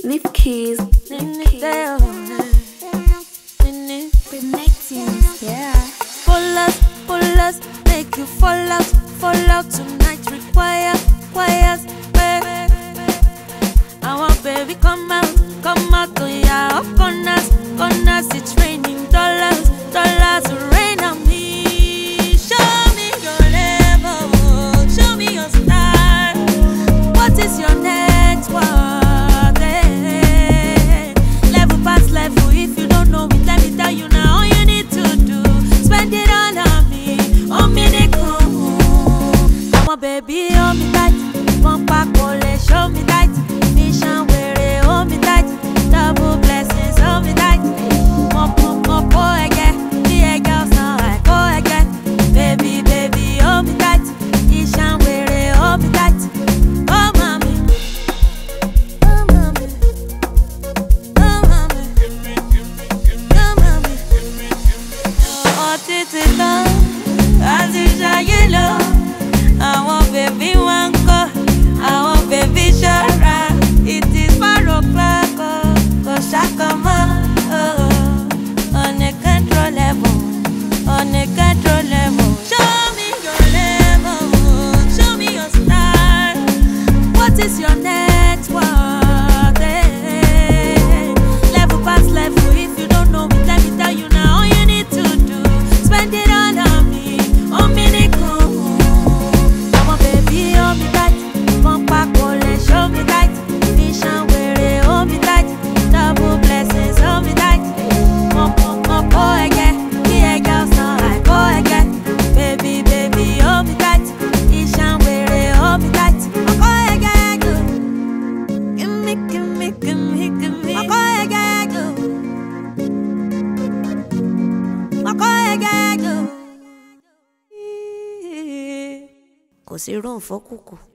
Nip keys. Yeah. Pull us, make you fall out tonight. Requires, I want baby come out, oh yeah, up on us, it's raining dollars, rain on me. Show me your level, show me your style. What is your net worth? Level past level, if you don't know it, let me tell you now. All you need to do, spend it all on me, come on baby, hold me tight. One pack, show me tight. Mission where hold me tight. Double blessings, hold me tight. More again. The girls now I go again. Baby, hold me tight. Mission where hold me tight. Oh mommy, oh mommy, oh mommy, oh mommy. Oh titi long, as you shine yellow. I want baby one go. I want baby Shara. It is 4 o'clock, go Shakama. On a control level, Show me your level, show me your style. What is your net worth? Level past level, if you don't know it, let me tell you now. All you need to do, spend it all on me, Come on baby, hold me tight. One pack, show me tight. Mission where hold me tight. Double blessings, hold me tight. More again. The girls now I go again. Baby, hold me tight. Mission where hold me tight. I go again, go. Give me. I go again, go. I go again, go. Kò sí rò fọ́kùkù.